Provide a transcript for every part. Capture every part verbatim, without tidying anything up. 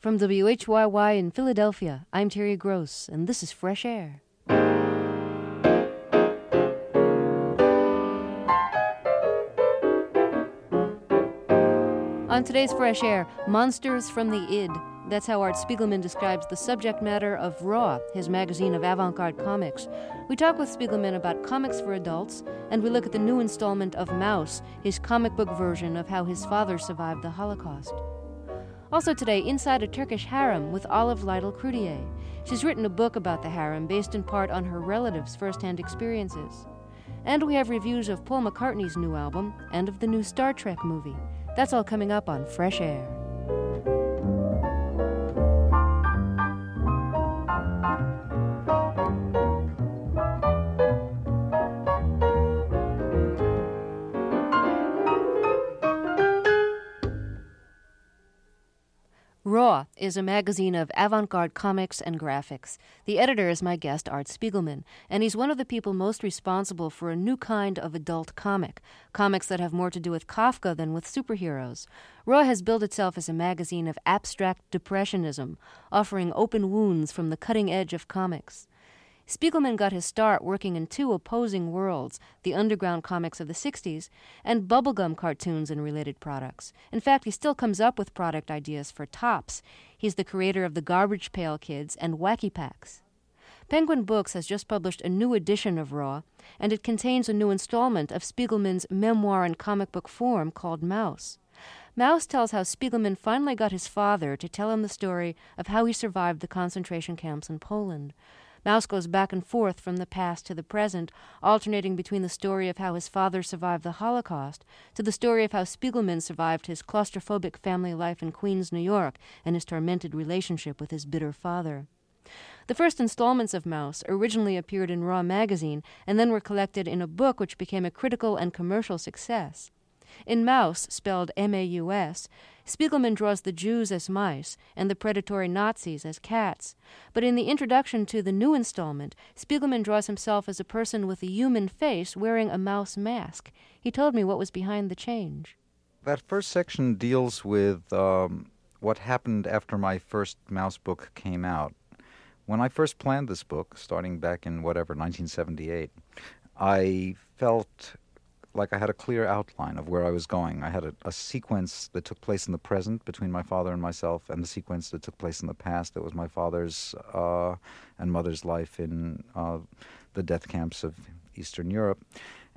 From W H Y Y in Philadelphia, I'm Terry Gross, and this is Fresh Air. On today's Fresh Air, Monsters from the Id. That's how Art Spiegelman describes the subject matter of Raw, his magazine of avant-garde comics. We talk with Spiegelman about comics for adults, and we look at the new installment of Maus, his comic book version of how his father survived the Holocaust. Also today, Inside a Turkish Harem with Olive Lytle Croudier. She's written a book about the harem based in part on her relatives' first-hand experiences. And we have reviews of Paul McCartney's new album and of the new Star Trek movie. That's all coming up on Fresh Air. Raw is a magazine of avant-garde comics and graphics. The editor is my guest, Art Spiegelman, and he's one of the people most responsible for a new kind of adult comic, comics that have more to do with Kafka than with superheroes. Raw has billed itself as a magazine of abstract depressionism, offering open wounds from the cutting edge of comics. Spiegelman got his start working in two opposing worlds, the underground comics of the sixties and bubblegum cartoons and related products. In fact, he still comes up with product ideas for Tops. He's the creator of the Garbage Pail Kids and Wacky Packs. Penguin Books has just published a new edition of Raw, and it contains a new installment of Spiegelman's memoir in comic book form called Maus. Maus tells how Spiegelman finally got his father to tell him the story of how he survived the concentration camps in Poland. Maus goes back and forth from the past to the present, alternating between the story of how his father survived the Holocaust to the story of how Spiegelman survived his claustrophobic family life in Queens, New York, and his tormented relationship with his bitter father. The first installments of Maus originally appeared in Raw magazine and then were collected in a book which became a critical and commercial success. In Maus, spelled M A U S, Spiegelman draws the Jews as mice and the predatory Nazis as cats. But in the introduction to the new installment, Spiegelman draws himself as a person with a human face wearing a mouse mask. He told me what was behind the change. That first section deals with um, what happened after my first Maus book came out. When I first planned this book, starting back in whatever, nineteen seventy-eight, I felt like I had a clear outline of where I was going. I had a, a sequence that took place in the present between my father and myself, and the sequence that took place in the past that was my father's uh, and mother's life in uh, the death camps of Eastern Europe.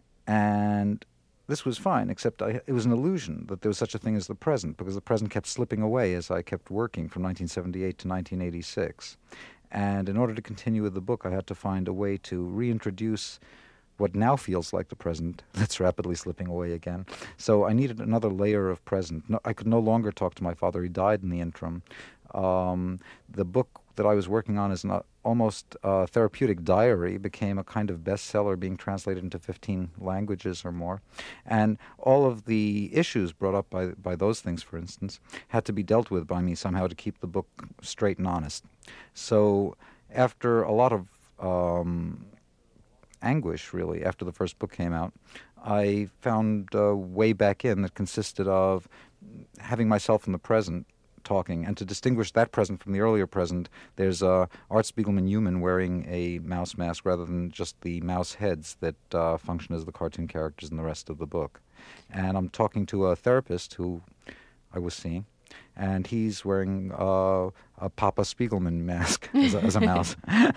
And this was fine, except I, it was an illusion that there was such a thing as the present, because the present kept slipping away as I kept working from nineteen seventy-eight to nineteen eighty-six. And in order to continue with the book, I had to find a way to reintroduce what now feels like the present that's rapidly slipping away again. So I needed another layer of present. No, I could no longer talk to my father. He died in the interim. Um, the book that I was working on as an uh, almost uh, therapeutic diary became a kind of bestseller being translated into fifteen languages or more. And all of the issues brought up by, by those things, for instance, had to be dealt with by me somehow to keep the book straight and honest. So after a lot of Um, anguish, really, after the first book came out, I found a way back in that consisted of having myself in the present talking, and to distinguish that present from the earlier present, there's uh, Art Spiegelman human wearing a mouse mask rather than just the mouse heads that uh, function as the cartoon characters in the rest of the book. And I'm talking to a therapist who I was seeing, and he's wearing uh, a Papa Spiegelman mask as a, as a mouse.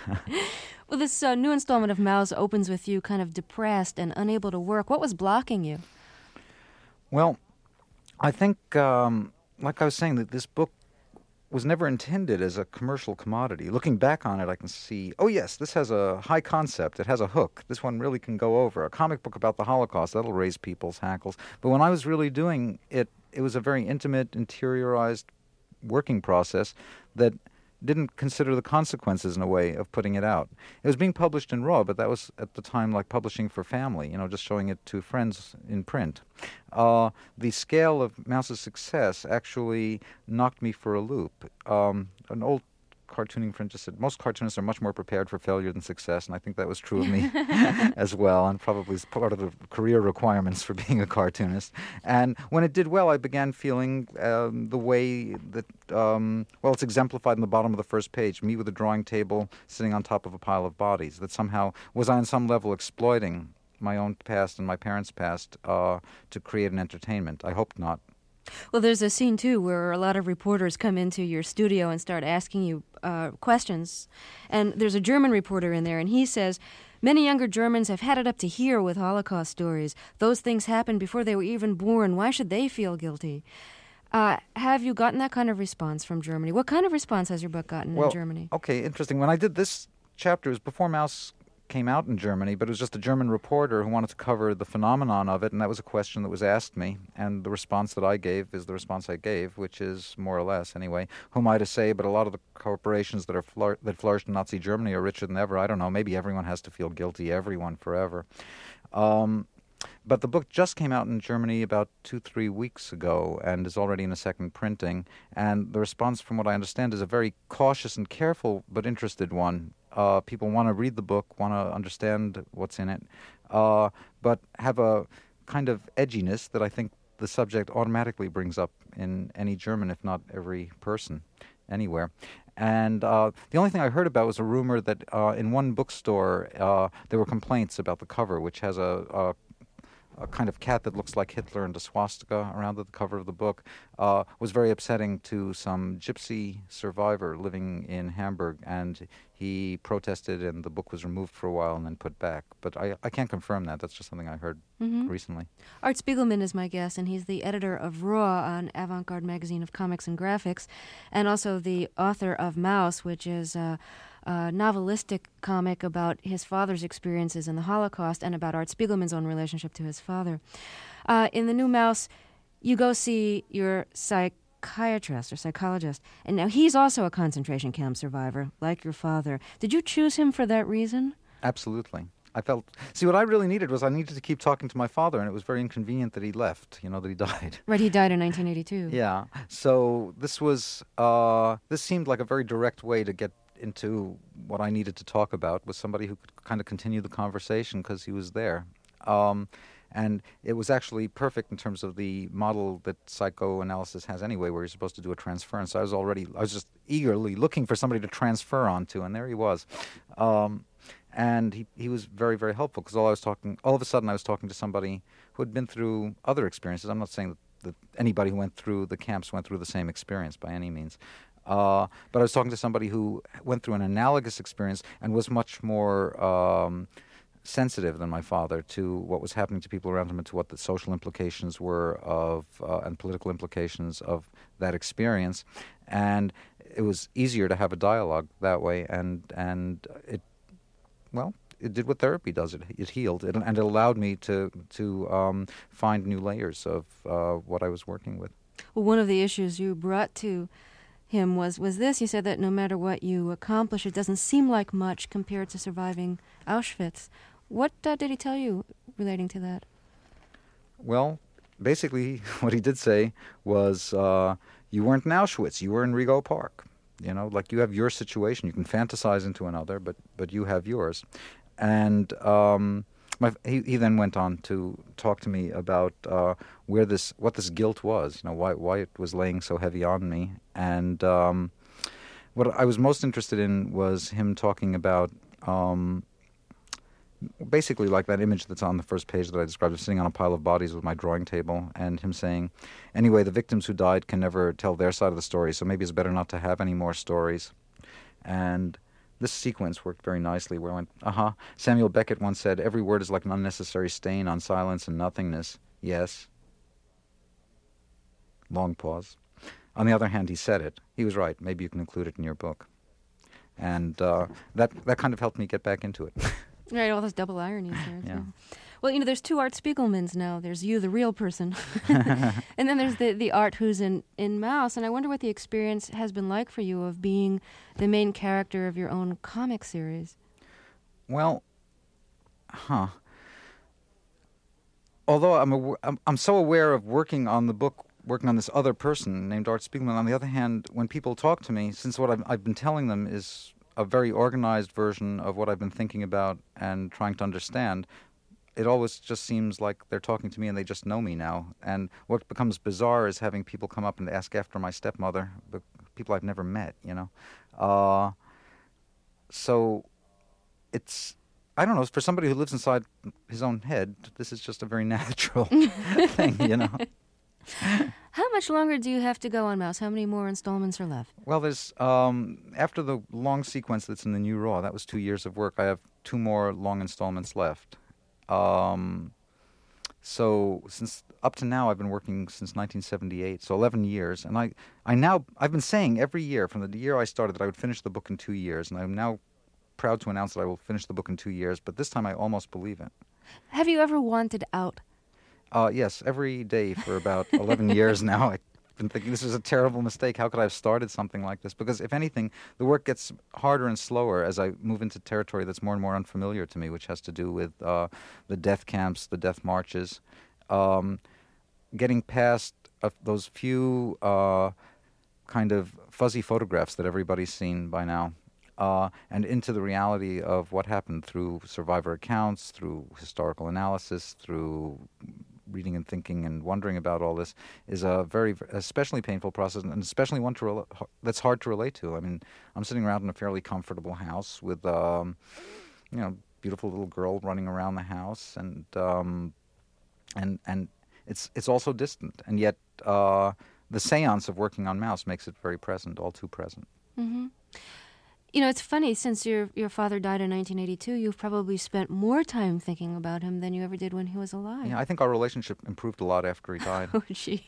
Well, this uh, new installment of Maus opens with you kind of depressed and unable to work. What was blocking you? Well, I think, um, like I was saying, that this book was never intended as a commercial commodity. Looking back on it, I can see, oh yes, this has a high concept. It has a hook. This one really can go over. A comic book about the Holocaust, that'll raise people's hackles. But when I was really doing it, it was a very intimate, interiorized working process that didn't consider the consequences in a way of putting it out. It was being published in Raw, but that was at the time like publishing for family, you know, just showing it to friends in print. Uh, the scale of Maus's success actually knocked me for a loop. Um, an old cartooning friend just said, most cartoonists are much more prepared for failure than success, and I think that was true of me as well, and probably is part of the career requirements for being a cartoonist. And when it did well, I began feeling um, the way that, um, well, it's exemplified in the bottom of the first page, me with a drawing table sitting on top of a pile of bodies, that somehow, was I on some level exploiting my own past and my parents' past uh, to create an entertainment? I hope not. Well, there's a scene, too, where a lot of reporters come into your studio and start asking you uh, questions. And there's a German reporter in there, and he says, many younger Germans have had it up to here with Holocaust stories. Those things happened before they were even born. Why should they feel guilty? Uh, have you gotten that kind of response from Germany? What kind of response has your book gotten well, in Germany? Okay, interesting. When I did this chapter, it was before Maus came out in Germany, but it was just a German reporter who wanted to cover the phenomenon of it, and that was a question that was asked me, and the response that I gave is the response I gave, which is more or less, anyway, who am I to say, but a lot of the corporations that are flour- that flourished in Nazi Germany are richer than ever. I don't know, maybe everyone has to feel guilty, everyone, forever. Um, but the book just came out in Germany about two, three weeks ago and is already in a second printing, and the response, from what I understand, is a very cautious and careful but interested one. Uh, people want to read the book, want to understand what's in it, uh, but have a kind of edginess that I think the subject automatically brings up in any German, if not every person, anywhere. And uh, the only thing I heard about was a rumor that uh, in one bookstore uh, there were complaints about the cover, which has a, a a kind of cat that looks like Hitler and a swastika around the cover of the book, uh, was very upsetting to some gypsy survivor living in Hamburg, and he protested and the book was removed for a while and then put back. But I, I can't confirm that. That's just something I heard mm-hmm. recently. Art Spiegelman is my guest, and he's the editor of Raw, an avant-garde magazine of comics and graphics, and also the author of Maus, which is uh, a novelistic comic about his father's experiences in the Holocaust and about Art Spiegelman's own relationship to his father. Uh, in the new Maus, you go see your psychiatrist or psychologist, and now he's also a concentration camp survivor, like your father. Did you choose him for that reason? Absolutely. I felt, see, what I really needed was I needed to keep talking to my father, and it was very inconvenient that he left, you know, that he died. Right, he died in nineteen eighty-two. Yeah. So this was, uh, this seemed like a very direct way to get into what I needed to talk about, with somebody who could kind of continue the conversation because he was there. Um, and it was actually perfect in terms of the model that psychoanalysis has anyway, where you're supposed to do a transference. I was already, I was just eagerly looking for somebody to transfer onto, and there he was. Um, and he, he was very, very helpful, because all I was talking, all of a sudden I was talking to somebody who had been through other experiences. I'm not saying that, that anybody who went through the camps went through the same experience by any means. Uh, but I was talking to somebody who went through an analogous experience and was much more um, sensitive than my father to what was happening to people around him and to what the social implications were of uh, and political implications of that experience. And it was easier to have a dialogue that way, and and it, well, it did what therapy does. It it healed, it, and it allowed me to to um, find new layers of uh, what I was working with. Well, one of the issues you brought to him was, was this. You said that no matter what you accomplish, it doesn't seem like much compared to surviving Auschwitz. What uh, did he tell you relating to that? Well, basically what he did say was, uh, you weren't in Auschwitz, you were in Rego Park. You know, like, you have your situation. You can fantasize into another, but, but you have yours. And um, my, he, he then went on to talk to me about uh, where this, what this guilt was, you know, why why it was laying so heavy on me. And um, what I was most interested in was him talking about um, basically like that image that's on the first page that I described, of sitting on a pile of bodies with my drawing table, and him saying, anyway, the victims who died can never tell their side of the story, so maybe it's better not to have any more stories. And this sequence worked very nicely, where I went, uh-huh. Samuel Beckett once said, every word is like an unnecessary stain on silence and nothingness. Yes. Long pause. On the other hand, he said it. He was right. Maybe you can include it in your book. And uh, that, that kind of helped me get back into it. Right, all those double ironies there. Yeah. So. Well, you know, there's two Art Spiegelmans now. There's you, the real person, and then there's the, the Art who's in, in Maus. And I wonder what the experience has been like for you of being the main character of your own comic series. Well, huh. Although I'm, aw- I'm I'm so aware of working on the book working on this other person named Art Spiegelman. On the other hand, when people talk to me, since what I've, I've been telling them is a very organized version of what I've been thinking about and trying to understand, it always just seems like they're talking to me and they just know me now. And what becomes bizarre is having people come up and ask after my stepmother, but people I've never met, you know. Uh, so it's, I don't know, for somebody who lives inside his own head, this is just a very natural thing, you know. How much longer do you have to go on Mouse? How many more installments are left? Well, there's, um, after the long sequence that's in the New Raw, that was two years of work, I have two more long installments left. Um, so since up to now, I've been working since nineteen seventy-eight, so eleven years. And I, I now, I've been saying every year from the year I started that I would finish the book in two years. And I'm now proud to announce that I will finish the book in two years. But this time I almost believe it. Have you ever wanted out? Uh, yes, every day for about eleven years now. I've been thinking this is a terrible mistake. How could I have started something like this? Because if anything, the work gets harder and slower as I move into territory that's more and more unfamiliar to me, which has to do with uh, the death camps, the death marches, um, getting past uh, those few uh, kind of fuzzy photographs that everybody's seen by now. Uh, and into the reality of what happened through survivor accounts, through historical analysis, through reading and thinking and wondering about all this is a very, especially painful process, and especially one to rel- that's hard to relate to. I mean, I'm sitting around in a fairly comfortable house with, um, you know, beautiful little girl running around the house, and um, and and it's it's also distant, and yet uh, the seance of working on Mouse makes it very present, all too present. Mm-hmm. You know, it's funny, since your your father died in nineteen eighty-two, you've probably spent more time thinking about him than you ever did when he was alive. Yeah, I think our relationship improved a lot after he died. Oh, gee.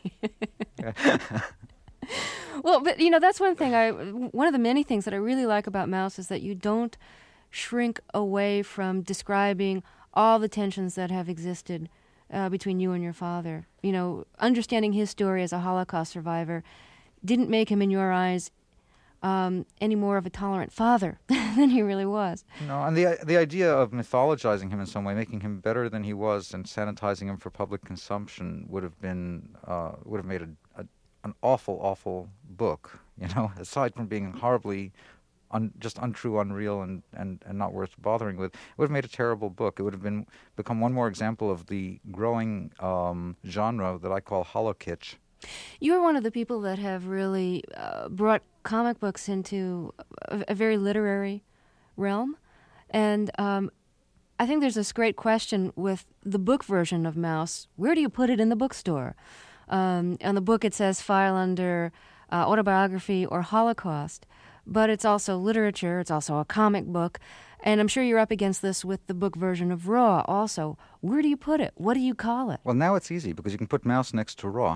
Well, but, you know, that's one thing, I, one of the many things that I really like about Mouse is that you don't shrink away from describing all the tensions that have existed uh, between you and your father. You know, understanding his story as a Holocaust survivor didn't make him, in your eyes, Um, any more of a tolerant father than he really was. No, and the the idea of mythologizing him in some way, making him better than he was, and sanitizing him for public consumption would have been uh, would have made a, a an awful, awful book. You know, aside from being horribly, un, just untrue, unreal, and, and, and not worth bothering with, it would have made a terrible book. It would have been become one more example of the growing um, genre that I call holokitsch. You're one of the people that have really uh, brought comic books into a, a very literary realm. And um, I think there's this great question with the book version of Mouse. Where do you put it in the bookstore? Um, on the book it says file under uh, autobiography or Holocaust. But it's also literature. It's also a comic book. And I'm sure you're up against this with the book version of Raw also. Where do you put it? What do you call it? Well, now it's easy because you can put Mouse next to Raw.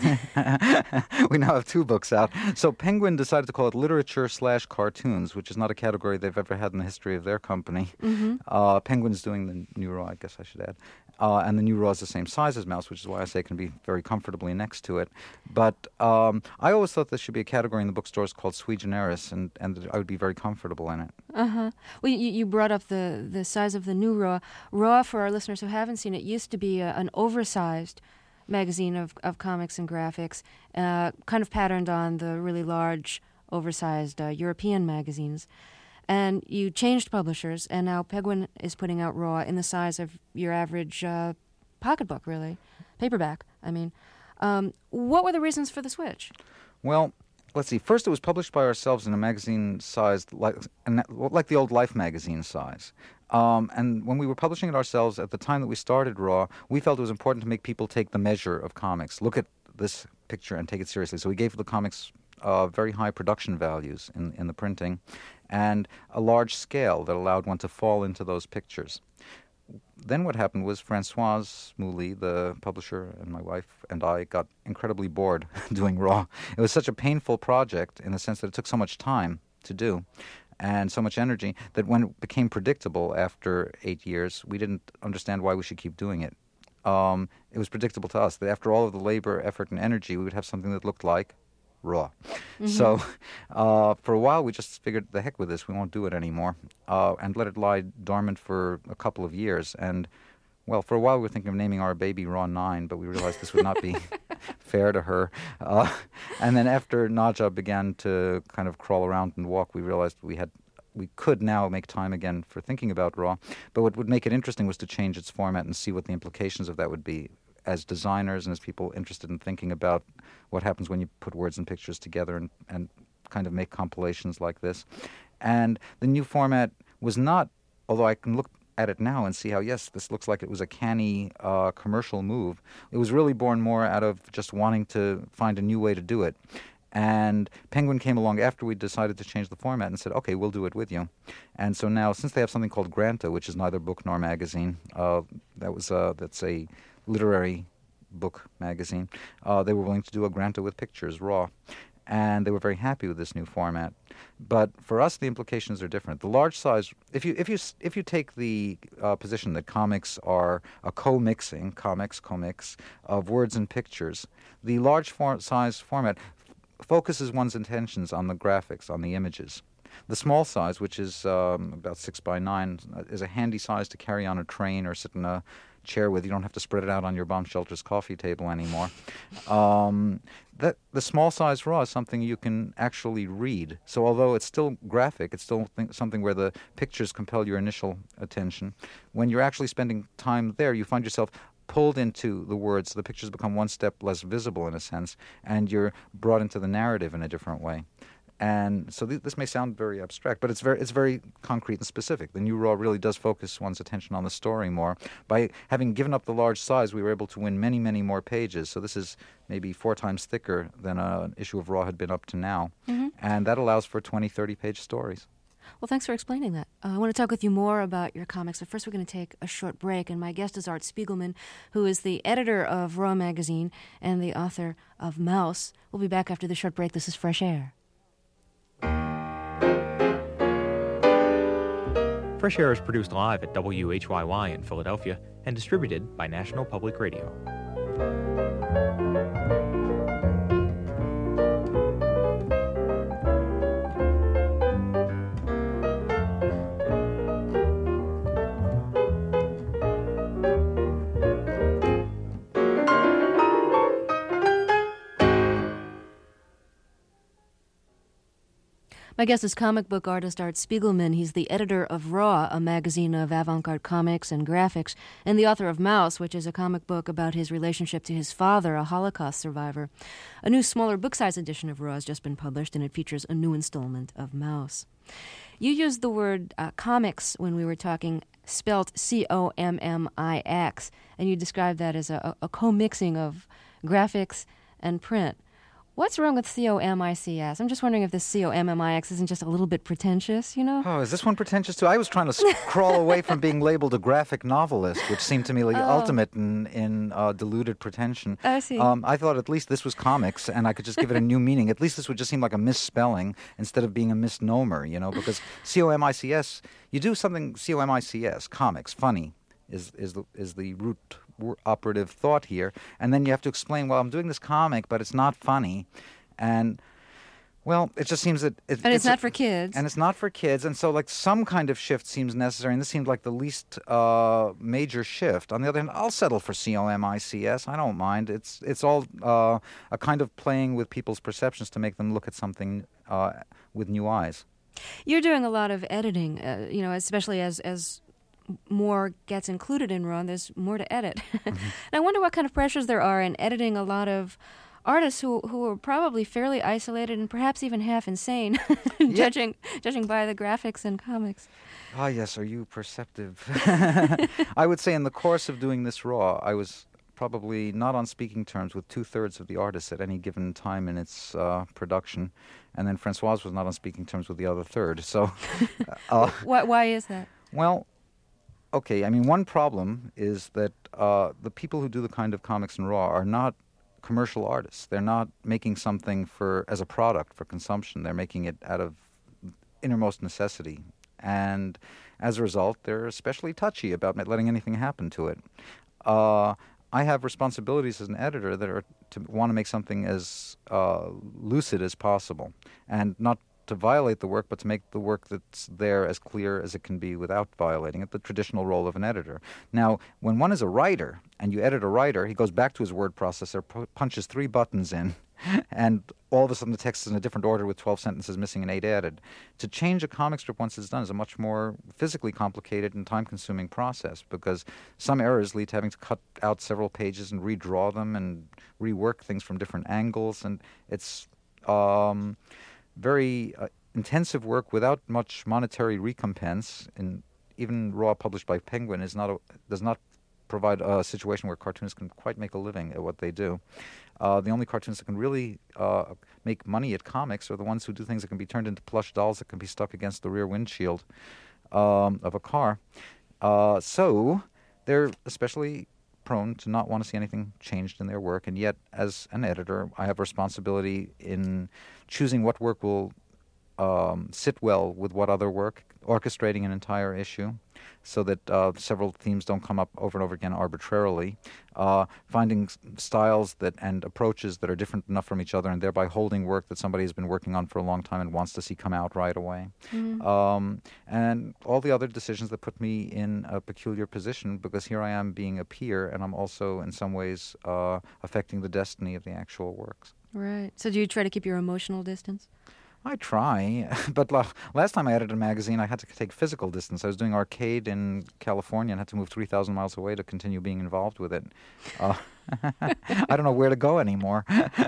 We now have two books out. So Penguin decided to call it literature slash cartoons, which is not a category they've ever had in the history of their company. Mm-hmm. Uh, Penguin's doing the new Raw, I guess I should add. Uh, and the new Raw is the same size as Mouse, which is why I say it can be very comfortably next to it. But um, I always thought there should be a category in the bookstores called sui generis, and, and I would be very comfortable in it. Uh-huh. Well, you, you brought up the, the size of the new Raw. Raw, for our listeners who haven't seen it, used to be a, an oversized magazine of, of comics and graphics, uh, kind of patterned on the really large, oversized uh, European magazines. And you changed publishers, and now Penguin is putting out Raw in the size of your average uh, pocketbook, really. Paperback, I mean. Um, what were the reasons for the switch? Well, let's see. First, it was published by ourselves in a magazine sized like, like the old Life magazine size. Um, and when we were publishing it ourselves, at the time that we started Raw, we felt it was important to make people take the measure of comics. Look at this picture and take it seriously. So we gave the comics uh, very high production values in, in the printing and a large scale that allowed one to fall into those pictures. Then what happened was Françoise Mouly, the publisher, and my wife and I got incredibly bored doing Raw. It was such a painful project in the sense that it took so much time to do and so much energy that when it became predictable after eight years, we didn't understand why we should keep doing it. Um, it was predictable to us that after all of the labor, effort, and energy, we would have something that looked like Raw. Mm-hmm. So uh, for a while, we just figured, the heck with this, we won't do it anymore, uh, and let it lie dormant for a couple of years. And, well, for a while, we were thinking of naming our baby Raw nine, but we realized this would not be fair to her. Uh, and then after Nadja began to kind of crawl around and walk, we realized we had we could now make time again for thinking about Raw. But what would make it interesting was to change its format and see what the implications of that would be as designers and as people interested in thinking about what happens when you put words and pictures together and, and kind of make compilations like this. And the new format was not, although I can look at it now and see how, yes, this looks like it was a canny uh, commercial move. It was really born more out of just wanting to find a new way to do it. And Penguin came along after we decided to change the format and said, okay, we'll do it with you. And so now, since they have something called Granta, which is neither book nor magazine, uh, that was uh, that's a literary book magazine, uh, they were willing to do a Granta with pictures, raw. And they were very happy with this new format. But for us, the implications are different. The large size, if you if you if you take the uh, position that comics are a co-mixing, comics, comics, of words and pictures, the large for- size format focuses one's attentions on the graphics, on the images. The small size, which is um, about six by nine, is a handy size to carry on a train or sit in a chair with. You don't have to spread it out on your bomb shelter's coffee table anymore. Um, that the small size raw is something you can actually read. So although it's still graphic, it's still th- something where the pictures compel your initial attention. When you're actually spending time there, you find yourself pulled into the words. The pictures become one step less visible in a sense, and you're brought into the narrative in a different way. And so th- this may sound very abstract, but it's very it's very concrete and specific. The new Raw really does focus one's attention on the story more. By having given up the large size, we were able to win many, many more pages. So this is maybe four times thicker than a, an issue of Raw had been up to now. Mm-hmm. And that allows for twenty, thirty-page stories. Well, thanks for explaining that. Uh, I want to talk with you more about your comics, but first we're going to take a short break, and my guest is Art Spiegelman, who is the editor of Raw Magazine and the author of Mouse. We'll be back after the short break. This is Fresh Air. Fresh Air is produced live at W H Y Y in Philadelphia and distributed by National Public Radio. My guest is comic book artist Art Spiegelman. He's the editor of Raw, a magazine of avant-garde comics and graphics, and the author of Mouse, which is a comic book about his relationship to his father, a Holocaust survivor. A new, smaller book-size edition of Raw has just been published, and it features a new installment of Mouse. You used the word uh, comics when we were talking, spelt C O M M I X, and you described that as a, a co-mixing of graphics and print. What's wrong with C O M I C S? I'm just wondering if this C O M M I X isn't just a little bit pretentious, you know? Oh, is this one pretentious too? I was trying to crawl away from being labeled a graphic novelist, which seemed to me like the oh. ultimate in, in uh, deluded pretension. I see. Um, I thought at least this was comics, and I could just give it a new meaning. At least this would just seem like a misspelling instead of being a misnomer, you know, because C O M I C S, you do something C O M I C S, comics, funny, is, is, the, is the root operative thought here, and then you have to explain, well, I'm doing this comic, but it's not funny, and well, it just seems that it, and it's, it's not for kids, and it's not for kids, and so like some kind of shift seems necessary, and this seemed like the least uh, major shift. On the other hand, I'll settle for C O M I C S. I don't mind. It's it's all uh, a kind of playing with people's perceptions to make them look at something uh, with new eyes. You're doing a lot of editing, uh, you know, especially as as more gets included in Raw, there's more to edit. Mm-hmm. And I wonder what kind of pressures there are in editing a lot of artists who who are probably fairly isolated and perhaps even half insane, judging judging by the graphics and comics. Ah, yes, are you perceptive? I would say in the course of doing this Raw, I was probably not on speaking terms with two-thirds of the artists at any given time in its uh, production, and then Francoise was not on speaking terms with the other third. So, uh, why, why is that? Well, okay, I mean, one problem is that uh, the people who do the kind of comics in Raw are not commercial artists. They're not making something for as a product for consumption. They're making it out of innermost necessity. And as a result, they're especially touchy about letting anything happen to it. Uh, I have responsibilities as an editor that are to want to make something as uh, lucid as possible and not to violate the work, but to make the work that's there as clear as it can be without violating it, the traditional role of an editor. Now, when one is a writer, and you edit a writer, he goes back to his word processor, pu- punches three buttons in, and all of a sudden the text is in a different order with twelve sentences missing and eight added. To change a comic strip once it's done is a much more physically complicated and time-consuming process, because some errors lead to having to cut out several pages and redraw them and rework things from different angles, and it's um, very uh, intensive work without much monetary recompense. And even Raw, published by Penguin, is not a, does not provide a situation where cartoonists can quite make a living at what they do. Uh, the only cartoonists that can really uh, make money at comics are the ones who do things that can be turned into plush dolls that can be stuck against the rear windshield um, of a car. Uh, so they're especially prone to not want to see anything changed in their work, and yet, as an editor, I have responsibility in choosing what work will um, sit well with what other work, orchestrating an entire issue, so that uh, several themes don't come up over and over again arbitrarily, uh, finding s- styles that and approaches that are different enough from each other, and thereby holding work that somebody has been working on for a long time and wants to see come out right away. Mm. Um, and all the other decisions that put me in a peculiar position, because here I am being a peer, and I'm also in some ways uh, affecting the destiny of the actual works. Right. So do you try to keep your emotional distance? I try, but la- last time I edited a magazine, I had to take physical distance. I was doing arcade in California and had to move three thousand miles away to continue being involved with it. Uh, I don't know where to go anymore.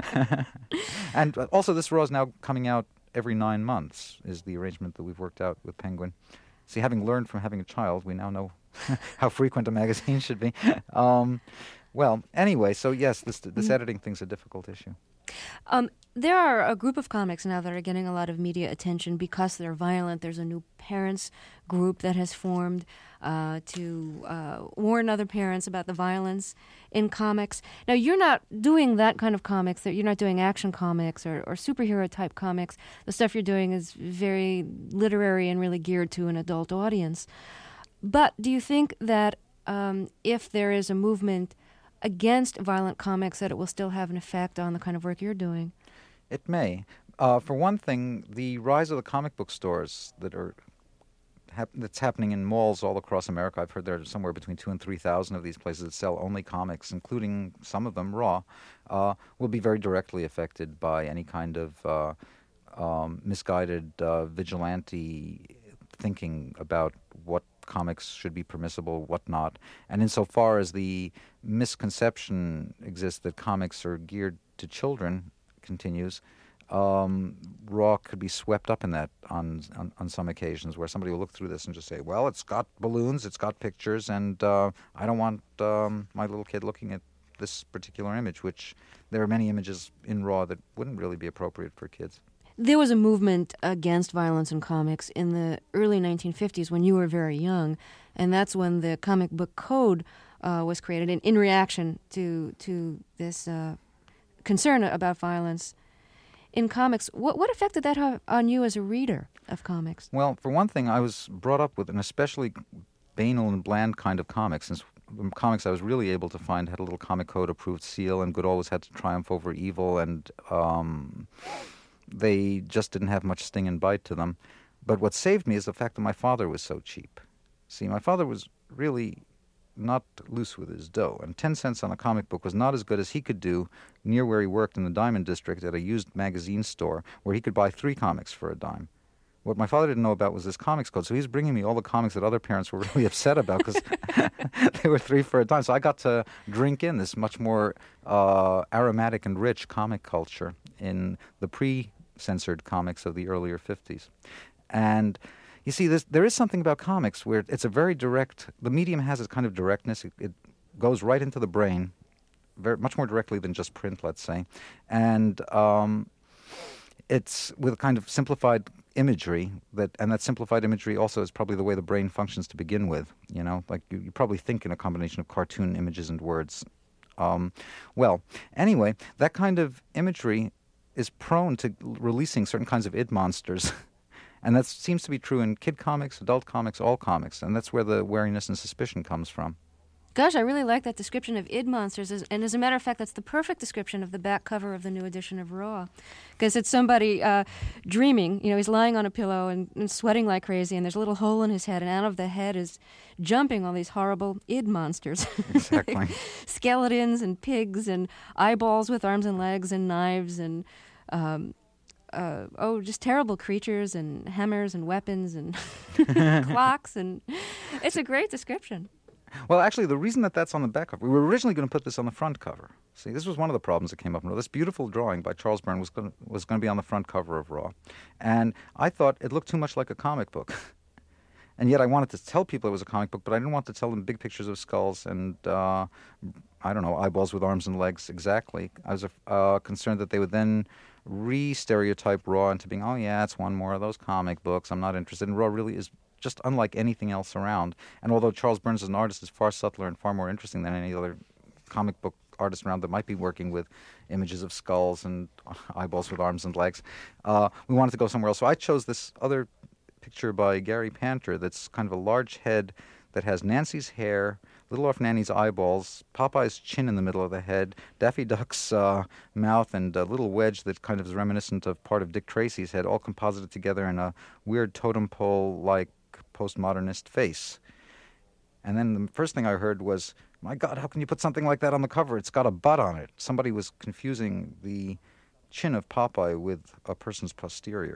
And also, this Raw is now coming out every nine months, is the arrangement that we've worked out with Penguin. See, having learned from having a child, we now know how frequent a magazine should be. Um, well, anyway, so yes, this this mm. editing thing's a difficult issue. Um, there are a group of comics now that are getting a lot of media attention because they're violent. There's a new parents group that has formed uh, to uh, warn other parents about the violence in comics. Now, you're not doing that kind of comics. That you're not doing action comics or, or superhero-type comics. The stuff you're doing is very literary and really geared to an adult audience. But do you think that um, if there is a movement against violent comics, that it will still have an effect on the kind of work you're doing? It may. Uh, for one thing, the rise of the comic book stores that are hap- that's happening in malls all across America. I've heard there are somewhere between two and three thousand of these places that sell only comics, including some of them raw, uh, will be very directly affected by any kind of uh, um, misguided uh, vigilante thinking about what comics should be permissible, what not. And insofar as the misconception exists that comics are geared to children continues, um, Raw could be swept up in that on, on on some occasions, where somebody will look through this and just say, well, it's got balloons, it's got pictures, and uh, I don't want um, my little kid looking at this particular image, which there are many images in Raw that wouldn't really be appropriate for kids. There was a movement against violence in comics in the early nineteen fifties when you were very young, and that's when the comic book code uh, was created in, in reaction to to this uh, concern about violence in comics. What what effect did that have on you as a reader of comics? Well, for one thing, I was brought up with an especially banal and bland kind of comics, since the comics I was really able to find had a little comic code approved seal, and good always had to triumph over evil, and um, they just didn't have much sting and bite to them. But what saved me is the fact that my father was so cheap. See, my father was really not loose with his dough, and ten cents on a comic book was not as good as he could do near where he worked in the Diamond District at a used magazine store where he could buy three comics for a dime. What my father didn't know about was this comics code, so he was bringing me all the comics that other parents were really upset about because they were three for a dime. So I got to drink in this much more uh, aromatic and rich comic culture in the pre-censored comics of the earlier fifties. And you see, this, there is something about comics where it's a very direct, the medium has a kind of directness. It, it goes right into the brain, very much more directly than just print, let's say. And um, it's with a kind of simplified imagery, that, and that simplified imagery also is probably the way the brain functions to begin with. You know, like you, you probably think in a combination of cartoon images and words. Um, well, anyway, that kind of imagery is prone to releasing certain kinds of id monsters. And that seems to be true in kid comics, adult comics, all comics. And that's where the wariness and suspicion comes from. Gosh, I really like that description of id monsters, as- and as a matter of fact, that's the perfect description of the back cover of the new edition of Raw, because it's somebody uh, dreaming. You know, he's lying on a pillow and, and sweating like crazy, and there's a little hole in his head, and out of the head is jumping all these horrible id monsters. Exactly. Skeletons and pigs and eyeballs with arms and legs and knives and um, uh, oh, just terrible creatures and hammers and weapons and clocks, and it's a great description. Well, actually, the reason that that's on the back cover, we were originally going to put this on the front cover. See, this was one of the problems that came up. This beautiful drawing by Charles Byrne was going to, was going to be on the front cover of Raw. And I thought it looked too much like a comic book. And yet I wanted to tell people it was a comic book, but I didn't want to tell them big pictures of skulls and, uh, I don't know, eyeballs with arms and legs exactly. I was uh, concerned that they would then re-stereotype Raw into being, oh, yeah, it's one more of those comic books. I'm not interested. And Raw really is just unlike anything else around. And although Charles Burns as an artist is far subtler and far more interesting than any other comic book artist around that might be working with images of skulls and eyeballs with arms and legs, uh, we wanted to go somewhere else. So I chose this other picture by Gary Panter that's kind of a large head that has Nancy's hair, Little Off Nanny's eyeballs, Popeye's chin in the middle of the head, Daffy Duck's uh, mouth, and a little wedge that kind of is reminiscent of part of Dick Tracy's head, all composited together in a weird totem pole-like postmodernist face. And then the first thing I heard was, my God, how can you put something like that on the cover? It's got a butt on it. Somebody was confusing the chin of Popeye with a person's posterior.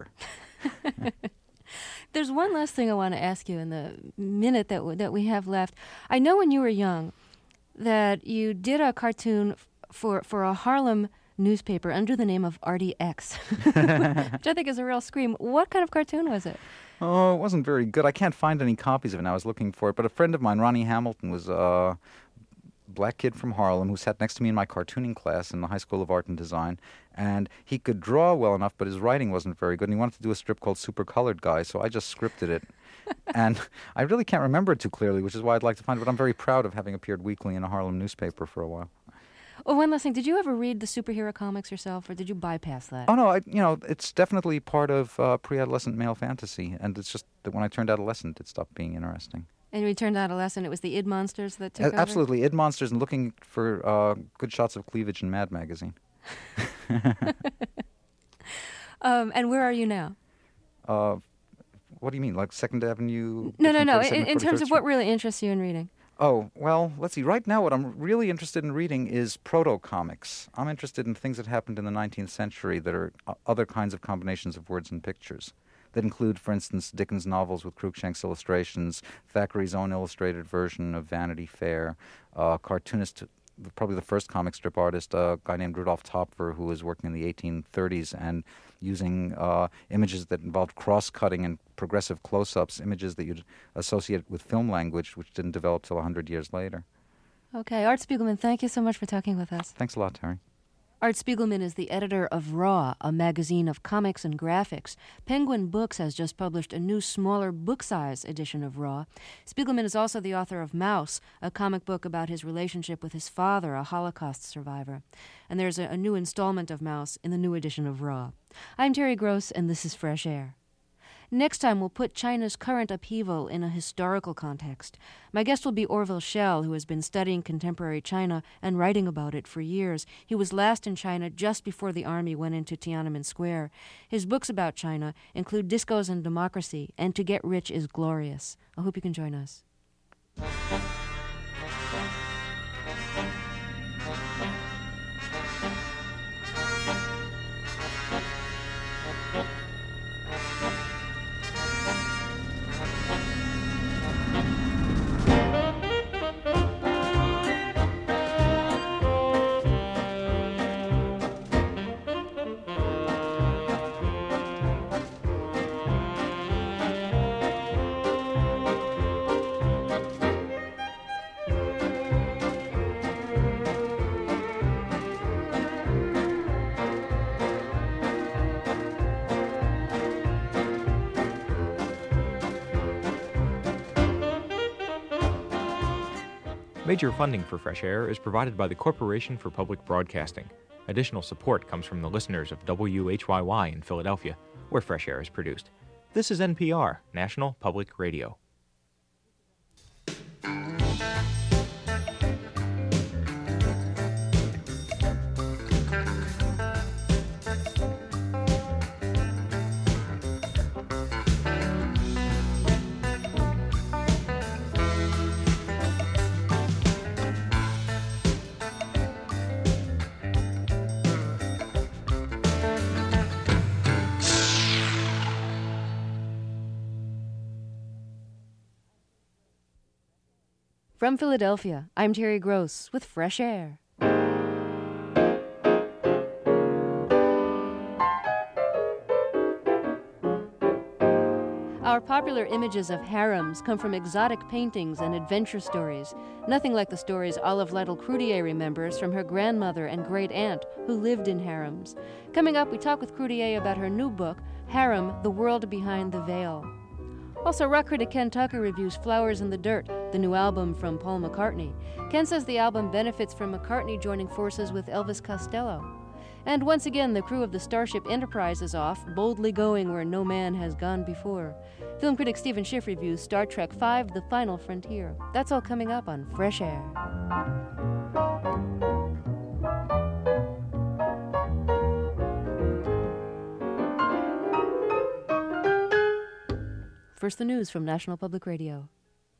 There's one last thing I want to ask you in the minute that w- that we have left. I know when you were young that you did a cartoon f- for, for a Harlem newspaper under the name of Artie X, which I think is a real scream. What kind of cartoon was it? Oh, it wasn't very good. I can't find any copies of it now. I was looking for it. But a friend of mine, Ronnie Hamilton, was a black kid from Harlem who sat next to me in my cartooning class in the High School of Art and Design. And he could draw well enough, but his writing wasn't very good. And he wanted to do a strip called Super Colored Guy, so I just scripted it. And I really can't remember it too clearly, which is why I'd like to find it. But I'm very proud of having appeared weekly in a Harlem newspaper for a while. Oh, one last thing. Did you ever read the superhero comics yourself, or did you bypass that? Oh, no, I, you know, it's definitely part of uh, pre-adolescent male fantasy. And it's just that when I turned adolescent, it stopped being interesting. And when you turned adolescent, it was the id monsters that took A- over? Absolutely. Id monsters and looking for uh, good shots of cleavage in Mad Magazine. um, and where are you now? Uh, what do you mean, like Second Avenue? No, no, no. forty-second In, in and terms of forty-third what really interests you in reading. Oh, well, let's see. Right now, what I'm really interested in reading is proto-comics. I'm interested in things that happened in the nineteenth century that are uh, other kinds of combinations of words and pictures. That include, for instance, Dickens' novels with Cruikshank's illustrations, Thackeray's own illustrated version of Vanity Fair, uh, cartoonist, probably the first comic strip artist, a guy named Rudolf Topfer, who was working in the eighteen thirties and using uh, images that involved cross-cutting and progressive close-ups, images that you'd associate with film language, which didn't develop till one hundred years later. Okay. Art Spiegelman, thank you so much for talking with us. Thanks a lot, Terry. Art Spiegelman is the editor of Raw, a magazine of comics and graphics. Penguin Books has just published a new, smaller, book-size edition of Raw. Spiegelman is also the author of Mouse, a comic book about his relationship with his father, a Holocaust survivor. And there's a, a new installment of Mouse in the new edition of Raw. I'm Terry Gross, and this is Fresh Air. Next time, we'll put China's current upheaval in a historical context. My guest will be Orville Schell, who has been studying contemporary China and writing about it for years. He was last in China just before the army went into Tiananmen Square. His books about China include Discos and Democracy and To Get Rich is Glorious. I hope you can join us. Major funding for Fresh Air is provided by the Corporation for Public Broadcasting. Additional support comes from the listeners of W H Y Y in Philadelphia, where Fresh Air is produced. This is N P R, National Public Radio. From Philadelphia, I'm Terry Gross with Fresh Air. Our popular images of harems come from exotic paintings and adventure stories, nothing like the stories Olive Lytle Croudier remembers from her grandmother and great-aunt who lived in harems. Coming up, we talk with Croudier about her new book, Harem, The World Behind the Veil. Also, rock critic Ken Tucker reviews Flowers in the Dirt, the new album from Paul McCartney. Ken says the album benefits from McCartney joining forces with Elvis Costello. And once again, the crew of the Starship Enterprise is off, boldly going where no man has gone before. Film critic Stephen Schiff reviews Star Trek five, The Final Frontier. That's all coming up on Fresh Air. First, the news from National Public Radio.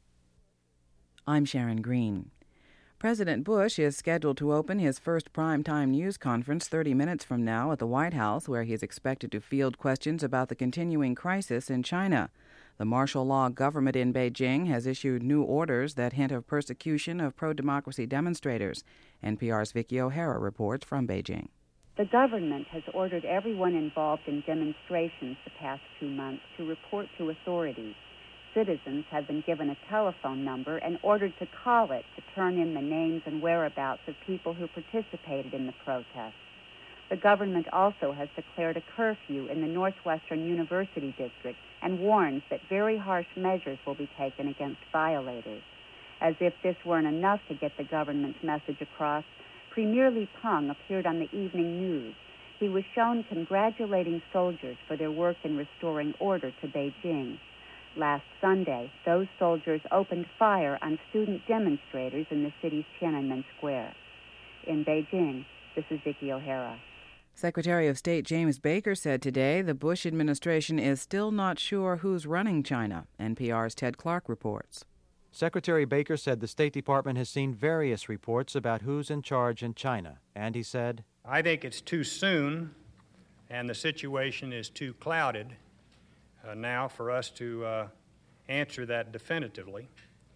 I'm Sharon Green. President Bush is scheduled to open his first primetime news conference thirty minutes from now at the White House, where he is expected to field questions about the continuing crisis in China. The martial law government in Beijing has issued new orders that hint of persecution of pro-democracy demonstrators. N P R's Vicky O'Hara reports from Beijing. The government has ordered everyone involved in demonstrations the past two months to report to authorities. Citizens have been given a telephone number and ordered to call it to turn in the names and whereabouts of people who participated in the protests. The government also has declared a curfew in the Northwestern University District and warns that very harsh measures will be taken against violators. As if this weren't enough to get the government's message across, Premier Li Peng appeared on the evening news. He was shown congratulating soldiers for their work in restoring order to Beijing. Last Sunday, those soldiers opened fire on student demonstrators in the city's Tiananmen Square. In Beijing, this is Vicky O'Hara. Secretary of State James Baker said today the Bush administration is still not sure who's running China. N P R's Ted Clark reports. Secretary Baker said the State Department has seen various reports about who's in charge in China. And he said, I think it's too soon, and the situation is too clouded Uh, now for us to uh, answer that definitively.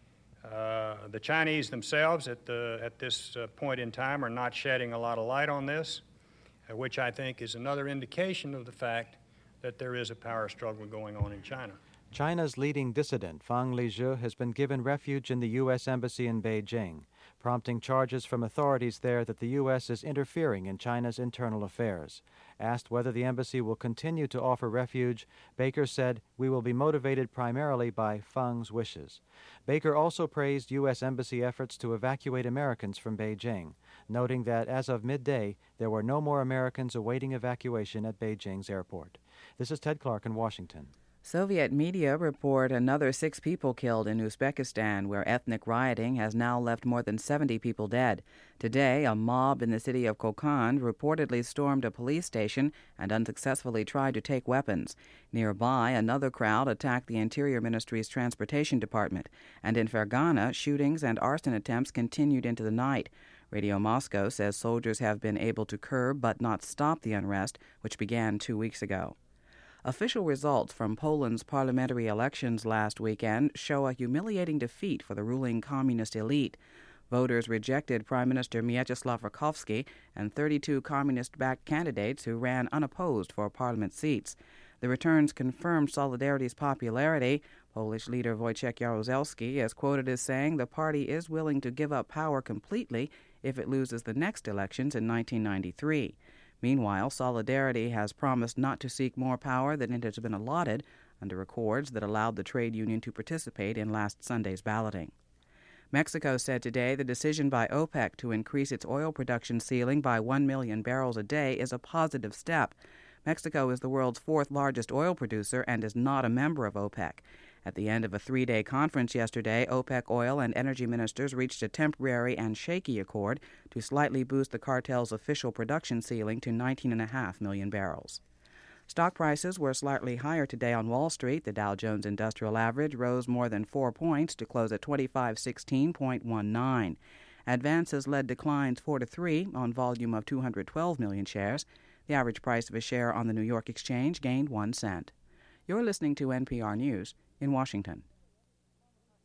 Uh, the Chinese themselves at, the, at this uh, point in time are not shedding a lot of light on this, uh, which I think is another indication of the fact that there is a power struggle going on in China. China's leading dissident, Fang Lizhi, has been given refuge in the U S Embassy in Beijing, prompting charges from authorities there that the U S is interfering in China's internal affairs. Asked whether the embassy will continue to offer refuge, Baker said, "We will be motivated primarily by Fang's wishes." Baker also praised U S Embassy efforts to evacuate Americans from Beijing, noting that as of midday, there were no more Americans awaiting evacuation at Beijing's airport. This is Ted Clark in Washington. Soviet media report another six people killed in Uzbekistan, where ethnic rioting has now left more than seventy people dead. Today, a mob in the city of Kokand reportedly stormed a police station and unsuccessfully tried to take weapons. Nearby, another crowd attacked the Interior Ministry's Transportation Department. And in Fergana, shootings and arson attempts continued into the night. Radio Moscow says soldiers have been able to curb but not stop the unrest, which began two weeks ago. Official results from Poland's parliamentary elections last weekend show a humiliating defeat for the ruling communist elite. Voters rejected Prime Minister Mieczysław Rakowski and thirty-two communist-backed candidates who ran unopposed for parliament seats. The returns confirmed Solidarity's popularity. Polish leader Wojciech Jaruzelski is quoted as saying the party is willing to give up power completely if it loses the next elections in nineteen ninety-three. Meanwhile, Solidarity has promised not to seek more power than it has been allotted under accords that allowed the trade union to participate in last Sunday's balloting. Mexico said today the decision by OPEC to increase its oil production ceiling by one million barrels a day is a positive step. Mexico is the world's fourth largest oil producer and is not a member of OPEC. At the end of a three-day conference yesterday, OPEC oil and energy ministers reached a temporary and shaky accord to slightly boost the cartel's official production ceiling to nineteen point five million barrels. Stock prices were slightly higher today on Wall Street. The Dow Jones Industrial Average rose more than four points to close at twenty-five sixteen point one nine. Advances led declines four to three on volume of two hundred twelve million shares. The average price of a share on the New York Exchange gained one cent. You're listening to N P R News in Washington.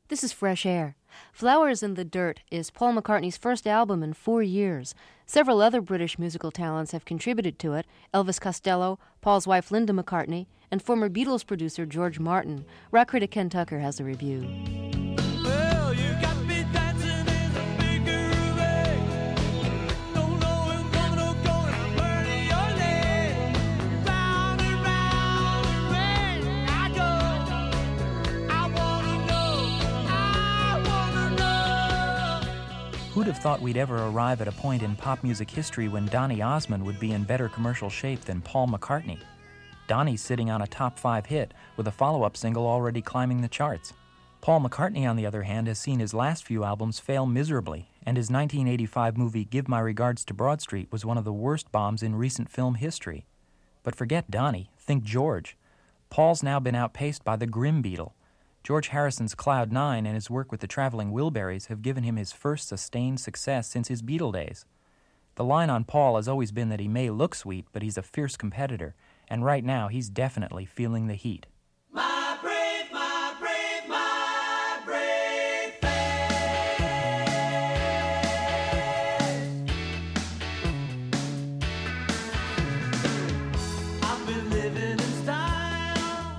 This is Fresh Air. Flowers in the Dirt is Paul McCartney's first album in four years. Several other British musical talents have contributed to it: Elvis Costello, Paul's wife Linda McCartney, and former Beatles producer George Martin. Rock critic Ken Tucker has a review. Well, you got me dancing in the big groove. Don't know if I'm coming or going. I'm burning your leg. Round and round and round I go. I wanna know. I wanna know. Who'd have thought we'd ever arrive at a point in pop music history when Donny Osmond would be in better commercial shape than Paul McCartney? Donny's sitting on a top five hit with a follow-up single already climbing the charts. Paul McCartney, on the other hand, has seen his last few albums fail miserably, and his nineteen eighty-five movie Give My Regards to Broad Street was one of the worst bombs in recent film history. But forget Donny, think George. Paul's now been outpaced by the Grim Beatle. George Harrison's Cloud Nine and his work with the Traveling Wilburys have given him his first sustained success since his Beatle days. The line on Paul has always been that he may look sweet, but he's a fierce competitor, and right now he's definitely feeling the heat. My brave, my brave, my brave face. I've been living in style,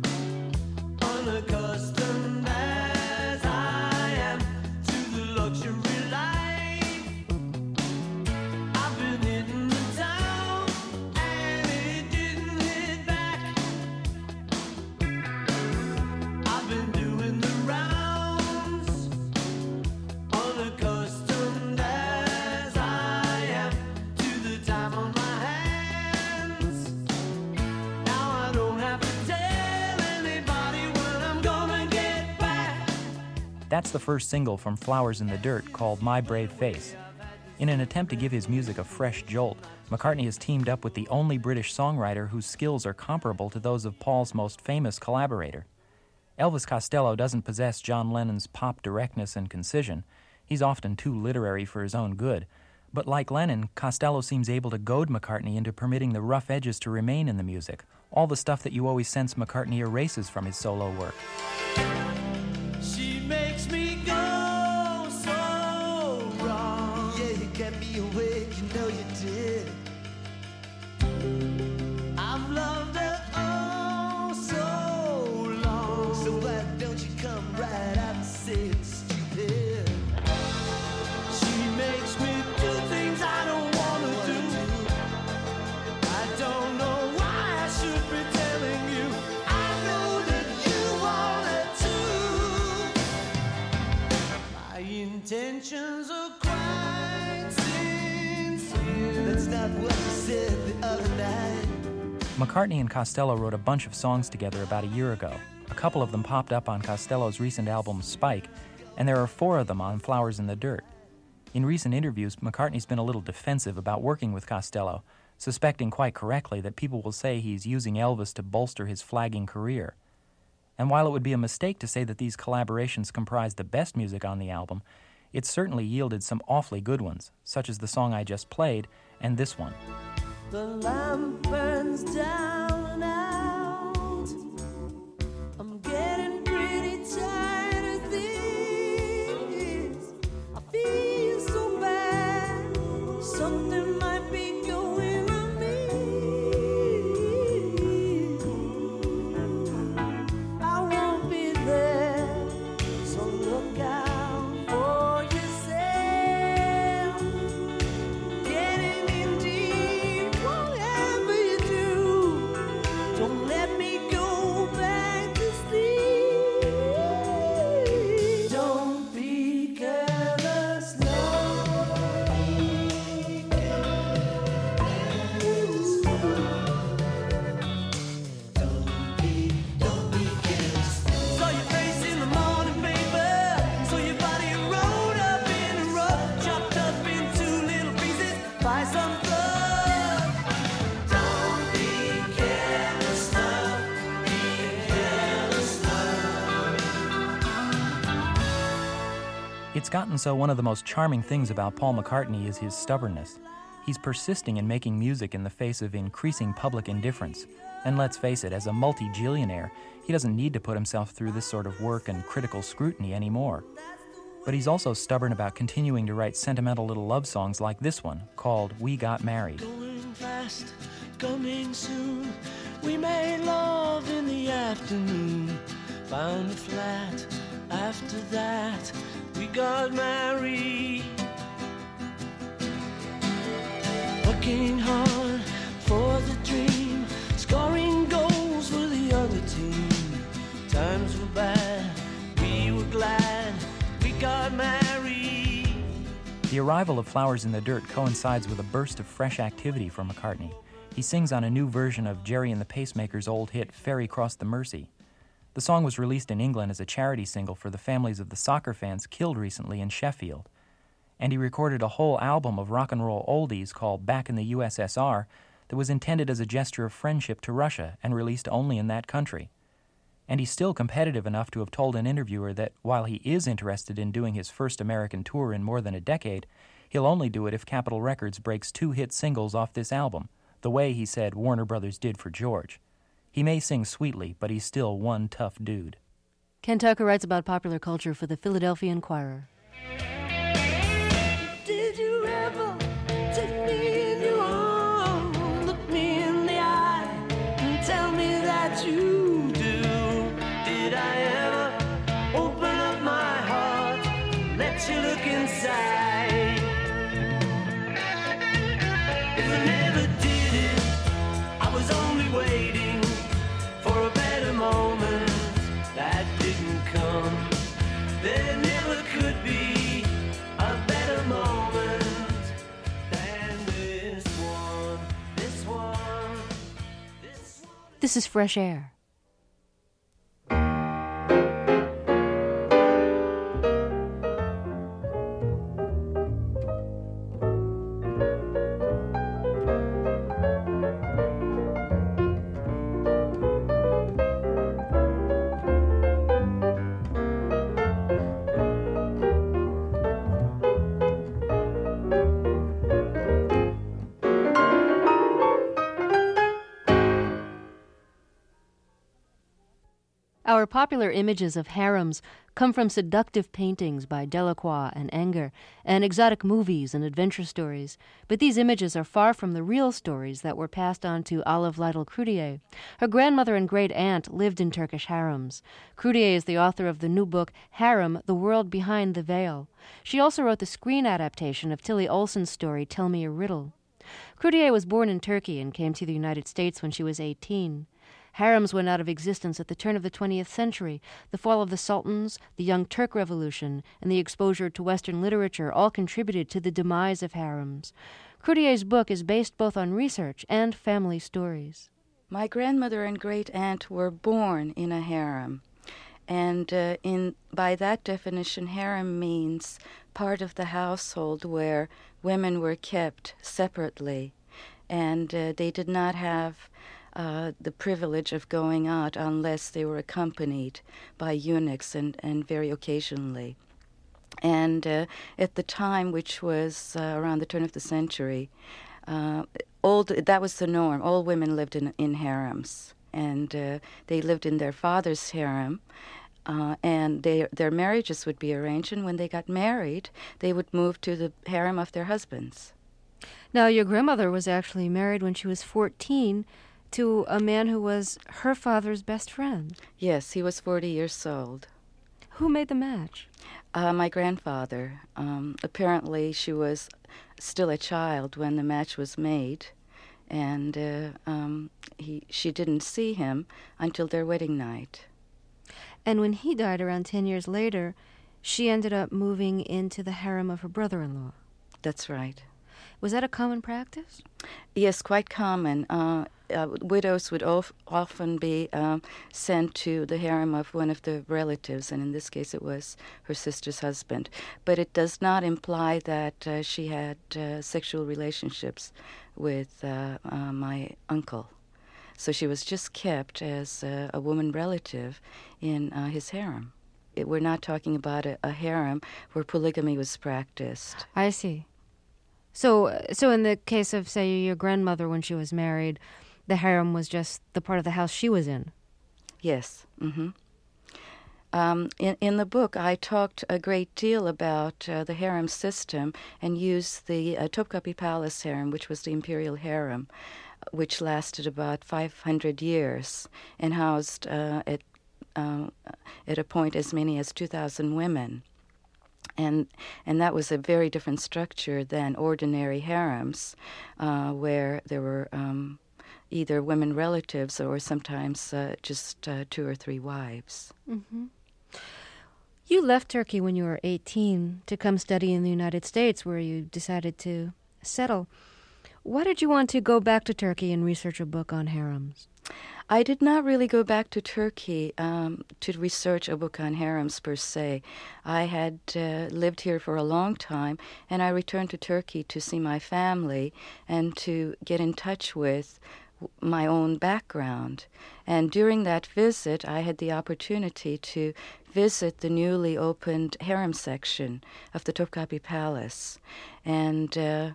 unaccustomed as I am to the luxury life. I've been hitting the town, and it didn't hit back. I've been doing the rounds, unaccustomed as I am to the time on my hands. Now I don't have to tell anybody when I'm gonna get back. That's the first single from Flowers in the Dirt, called My Brave Face. In an attempt to give his music a fresh jolt, McCartney has teamed up with the only British songwriter whose skills are comparable to those of Paul's most famous collaborator. Elvis Costello doesn't possess John Lennon's pop directness and concision. He's often too literary for his own good. But like Lennon, Costello seems able to goad McCartney into permitting the rough edges to remain in the music, all the stuff that you always sense McCartney erases from his solo work. She makes me go so wrong. Yeah, you kept me awake, you know you did. I've loved her oh so long. So why don't you come right out and say it's stupid? She makes me do things I don't want to do. I don't know why I should be telling you. I know that you wanted to. My intentions are quite sincere. That's not what you said the other night. McCartney and Costello wrote a bunch of songs together about a year ago. A couple of them popped up on Costello's recent album Spike, and there are four of them on Flowers in the Dirt. In recent interviews, McCartney's been a little defensive about working with Costello, suspecting quite correctly that people will say he's using Elvis to bolster his flagging career. And while it would be a mistake to say that these collaborations comprise the best music on the album, it certainly yielded some awfully good ones, such as the song I just played and this one. The lamp burns down and out. I'm getting pretty tired of this. I feel so bad. Something might be going on me. I won't be there, so look out for yourself. Getting in deep, whatever you do, don't let me go back to sleep. Don't be careless, love. Don't be, don't be careless. Saw your face in the morning paper. Saw your body rolled up in a rough, chopped up into little pieces by some flood. Don't be careless, love. Be careless, love. It's gotten so one of the most charming things about Paul McCartney is his stubbornness. He's persisting in making music in the face of increasing public indifference, And let's face it, as a multi-gillionaire, he doesn't need to put himself through this sort of work and critical scrutiny anymore. But he's also stubborn about continuing to write sentimental little love songs like this one, called We Got Married. Going fast, coming soon. We made love in the afternoon. Found a flat. After that, we got married. Working hard for the dream. Scoring goals for the other team. Times were bad. We were glad. We got married. The arrival of Flowers in the Dirt coincides with a burst of fresh activity for McCartney. He sings on a new version of Jerry and the Pacemakers' old hit, Ferry Cross the Mersey. The song was released in England as a charity single for the families of the soccer fans killed recently in Sheffield. And he recorded a whole album of rock and roll oldies called Back in the U S S R that was intended as a gesture of friendship to Russia and released only in that country. And he's still competitive enough to have told an interviewer that while he is interested in doing his first American tour in more than a decade, he'll only do it if Capitol Records breaks two hit singles off this album, the way, he said, Warner Brothers did for George. He may sing sweetly, but he's still one tough dude. Ken Tucker writes about popular culture for the Philadelphia Inquirer. Did you ever take me in your arms, look me in the eye, and tell me that you do? Did I ever open up my heart, let you look inside? If I never did it, I was only waiting for a better moment that didn't come. There never could be a better moment than this one, this one, this one. This is Fresh Air. Our popular images of harems come from seductive paintings by Delacroix and Enger, and exotic movies and adventure stories. But these images are far from the real stories that were passed on to Olive Lytle Croudier. Her grandmother and great-aunt lived in Turkish harems. Croudier is the author of the new book, Harem, The World Behind the Veil. She also wrote the screen adaptation of Tilly Olsen's story, Tell Me a Riddle. Croudier was born in Turkey and came to the United States when she was eighteen. Harems went out of existence at the turn of the twentieth century. The fall of the Sultans, the Young Turk Revolution, and the exposure to Western literature all contributed to the demise of harems. Croudier's book is based both on research and family stories. My grandmother and great-aunt were born in a harem. And uh, in by that definition, harem means part of the household where women were kept separately. And uh, they did not have uh, the privilege of going out unless they were accompanied by eunuchs and, and very occasionally. And uh, at the time, which was uh, around the turn of the century, uh, old, that was the norm. All women lived in, in harems. And uh, they lived in their father's harem. Uh, and they, their marriages would be arranged, and when they got married, they would move to the harem of their husbands. Now, your grandmother was actually married when she was fourteen to a man who was her father's best friend. Yes, he was forty years old. Who made the match? Uh, my grandfather. Um, apparently, she was still a child when the match was made, and uh, um, he she didn't see him until their wedding night. And when he died around ten years later, she ended up moving into the harem of her brother-in-law. That's right. Was that a common practice? Yes, quite common. Uh, uh, widows would of, often be um, sent to the harem of one of the relatives, and in this case it was her sister's husband. But it does not imply that uh, she had uh, sexual relationships with uh, uh, my uncle. So she was just kept as a, a woman relative in uh, his harem. It, we're not talking about a, a harem where polygamy was practiced. I see. So, so in the case of, say, your grandmother when she was married, the harem was just the part of the house she was in. Yes. Mm-hmm. Um, in, in the book, I talked a great deal about uh, the harem system and used the uh, Topkapi Palace harem, which was the imperial harem, which lasted about five hundred years and housed uh, at, uh, at a point as many as two thousand women. And and that was a very different structure than ordinary harems, uh, where there were um, either women relatives or sometimes uh, just uh, two or three wives. Mm-hmm. You left Turkey when you were eighteen to come study in the United States, where you decided to settle. Why did you want to go back to Turkey and research a book on harems? I did not really go back to Turkey um, to research a book on harems per se. I had uh, lived here for a long time, and I returned to Turkey to see my family and to get in touch with my own background. And during that visit, I had the opportunity to visit the newly opened harem section of the Topkapi Palace. And uh,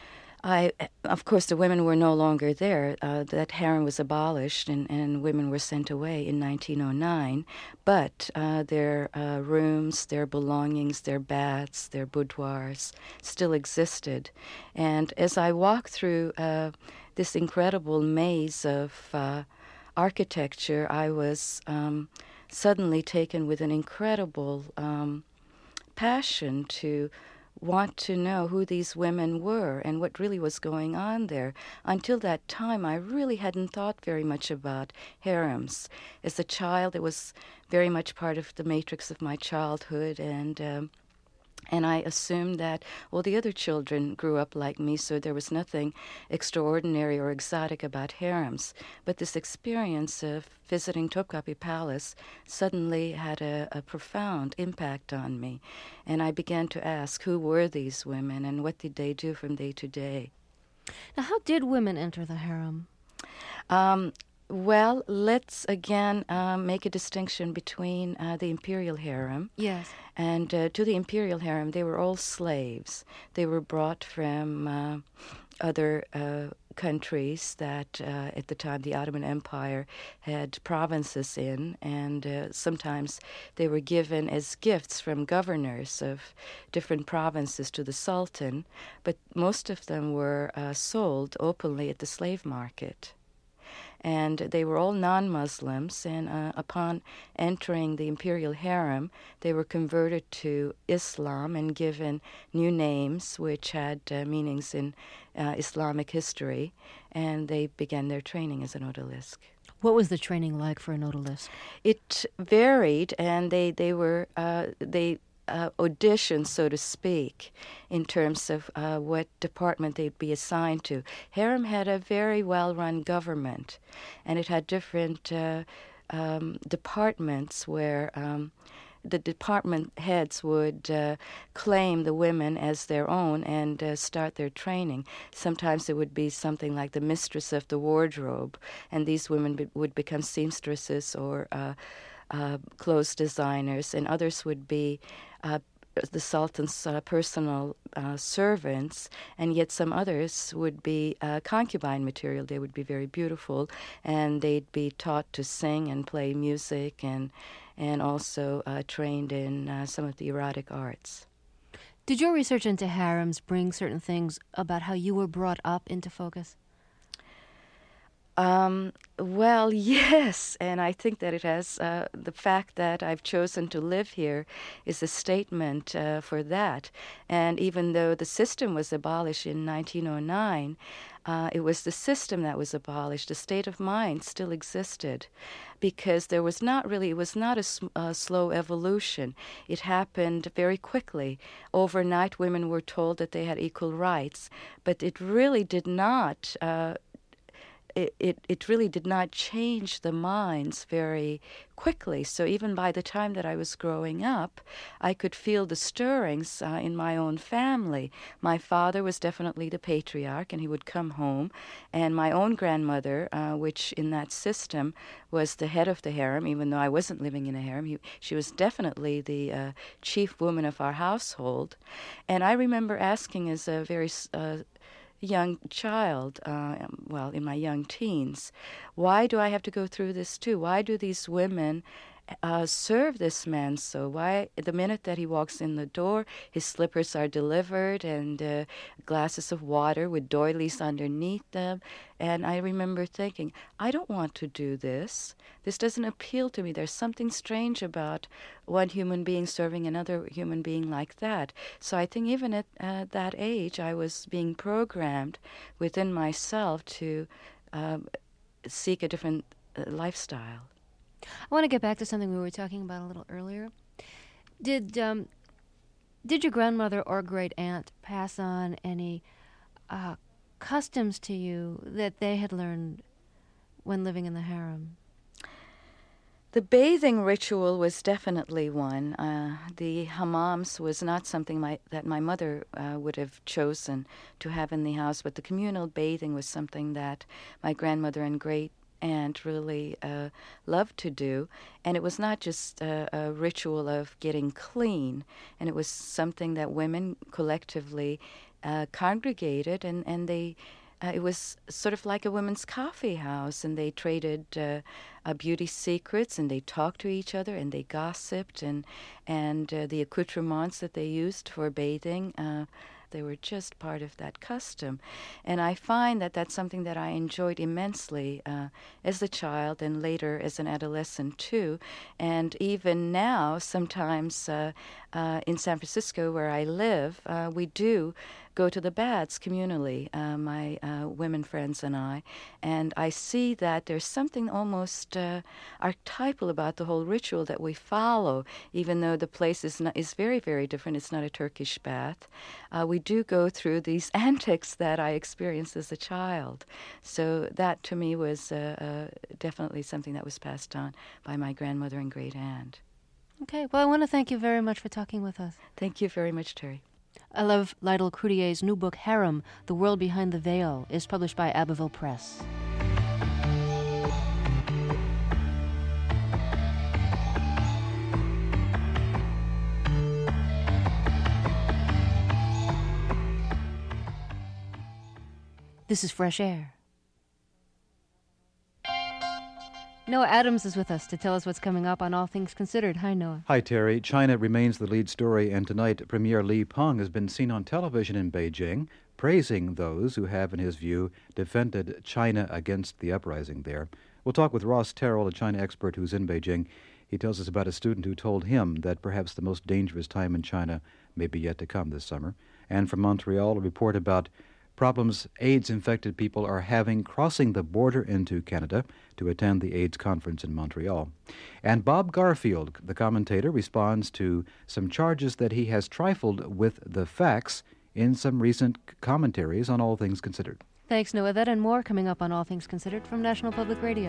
I, of course, the women were no longer there. Uh, that harem was abolished, and, and women were sent away in nineteen oh nine. But uh, their uh, rooms, their belongings, their baths, their boudoirs still existed. And as I walked through uh, this incredible maze of uh, architecture, I was um, suddenly taken with an incredible um, passion to want to know who these women were and what really was going on there. Until that time, I really hadn't thought very much about harems. As a child, it was very much part of the matrix of my childhood, and um, and I assumed that, well, the other children grew up like me, so there was nothing extraordinary or exotic about harems. But this experience of visiting Topkapi Palace suddenly had a, a profound impact on me. And I began to ask, who were these women and what did they do from day to day? Now, how did women enter the harem? Um, well, let's again uh, make a distinction between uh, the imperial harem. Yes. And uh, to the imperial harem, they were all slaves. They were brought from uh, other uh, countries that uh, at the time the Ottoman Empire had provinces in, and uh, sometimes they were given as gifts from governors of different provinces to the Sultan, but most of them were uh, sold openly at the slave market. And they were all non-Muslims, and uh, upon entering the imperial harem, they were converted to Islam and given new names which had uh, meanings in uh, Islamic history, and they began their training as an odalisque. What was the training like for an odalisque? It varied, and they, they were, uh, they Uh, audition, so to speak, in terms of uh, what department they'd be assigned to. Harem had a very well-run government, and it had different uh, um, departments where um, the department heads would uh, claim the women as their own and uh, start their training. Sometimes it would be something like the mistress of the wardrobe, and these women be- would become seamstresses or uh, uh, clothes designers, and others would be uh, the Sultan's uh, personal uh, servants, and yet some others would be uh, concubine material. They would be very beautiful, and they'd be taught to sing and play music, and and also uh, trained in uh, some of the erotic arts. Did your research into harems bring certain things about how you were brought up into focus? Um, well, yes, and I think that it has, uh, the fact that I've chosen to live here is a statement uh, for that. And even though the system was abolished in nineteen oh nine, uh, it was the system that was abolished. The state of mind still existed because there was not really, it was not a, a slow evolution. It happened very quickly. Overnight, women were told that they had equal rights, but it really did not uh, It, it, it really did not change the minds very quickly. So even by the time that I was growing up, I could feel the stirrings uh, in my own family. My father was definitely the patriarch, and he would come home. And my own grandmother, uh, which in that system was the head of the harem, even though I wasn't living in a harem, he, she was definitely the uh, chief woman of our household. And I remember asking as a very... Uh, young child, uh, well, in my young teens. Why do I have to go through this too? Why do these women uh, serve this man so? Why, the minute that he walks in the door, his slippers are delivered and uh, glasses of water with doilies underneath them. And I remember thinking, I don't want to do this. This doesn't appeal to me. There's something strange about one human being serving another human being like that. So I think even at uh, that age, I was being programmed within myself to uh, seek a different uh, lifestyle. I want to get back to something we were talking about a little earlier. Did um, did your grandmother or great aunt pass on any uh, customs to you that they had learned when living in the harem? The bathing ritual was definitely one. Uh, the hammams was not something my, that my mother uh, would have chosen to have in the house, but the communal bathing was something that my grandmother and great aunt really uh, loved to do. And it was not just a, a ritual of getting clean, and it was something that women collectively uh, congregated, and, and they Uh, it was sort of like a women's coffee house, and they traded uh, uh, beauty secrets, and they talked to each other, and they gossiped, and and uh, the accoutrements that they used for bathing, uh, they were just part of that custom. And I find that that's something that I enjoyed immensely uh, as a child and later as an adolescent too. And even now, sometimes uh, uh, in San Francisco where I live, uh, we do go to the baths communally, uh, my uh, women friends and I, and I see that there's something almost uh, archetypal about the whole ritual that we follow, even though the place is not, is very, very different. It's not a Turkish bath. Uh, we do go through these antics that I experienced as a child. So that, to me, was uh, uh, definitely something that was passed on by my grandmother and great aunt. Okay, well, I want to thank you very much for talking with us. Thank you very much, Terry. I love Lytle Croutier's new book, Harem, The World Behind the Veil, is published by Abbeville Press. This is Fresh Air. Noah Adams is with us to tell us what's coming up on All Things Considered. Hi, Noah. Hi, Terry. China remains the lead story, and tonight Premier Li Peng has been seen on television in Beijing, praising those who have, in his view, defended China against the uprising there. We'll talk with Ross Terrell, a China expert who's in Beijing. He tells us about a student who told him that perhaps the most dangerous time in China may be yet to come this summer. And from Montreal, a report about problems AIDS-infected people are having crossing the border into Canada to attend the AIDS conference in Montreal. And Bob Garfield, the commentator, responds to some charges that he has trifled with the facts in some recent commentaries on All Things Considered. Thanks, Noah. That and more coming up on All Things Considered from National Public Radio.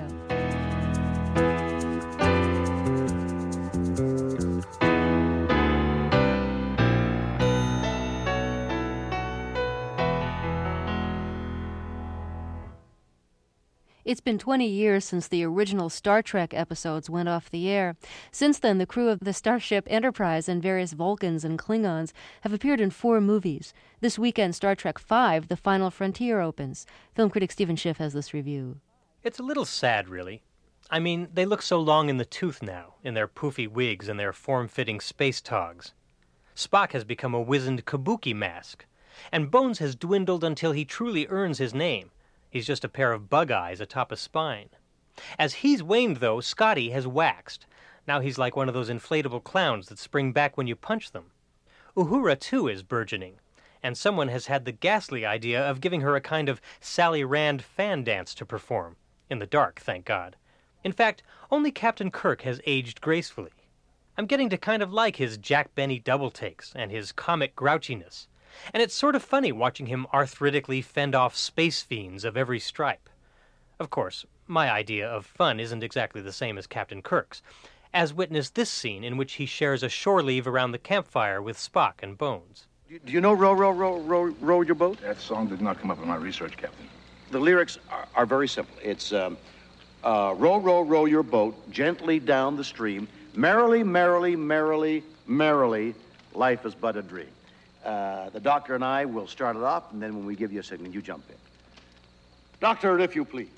It's been twenty years since the original Star Trek episodes went off the air. Since then, the crew of the Starship Enterprise and various Vulcans and Klingons have appeared in four movies. This weekend, Star Trek five, The Final Frontier, opens. Film critic Stephen Schiff has this review. It's a little sad, really. I mean, they look so long in the tooth now, in their poofy wigs and their form-fitting space togs. Spock has become a wizened kabuki mask, and Bones has dwindled until he truly earns his name. He's just a pair of bug eyes atop a spine. As he's waned, though, Scotty has waxed. Now he's like one of those inflatable clowns that spring back when you punch them. Uhura, too, is burgeoning, and someone has had the ghastly idea of giving her a kind of Sally Rand fan dance to perform. In the dark, thank God. In fact, only Captain Kirk has aged gracefully. I'm getting to kind of like his Jack Benny double takes and his comic grouchiness. And it's sort of funny watching him arthritically fend off space fiends of every stripe. Of course, my idea of fun isn't exactly the same as Captain Kirk's, as witness this scene in which he shares a shore leave around the campfire with Spock and Bones. Do you know Row, Row, Row, Row, Row Your Boat? That song did not come up in my research, Captain. The lyrics are, are very simple. It's, um, uh, row, row, row your boat gently down the stream. Merrily, merrily, merrily, merrily, life is but a dream. Uh, the doctor and I will start it off, and then when we give you a signal, you jump in. Doctor, if you please.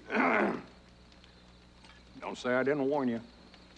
Don't say I didn't warn you.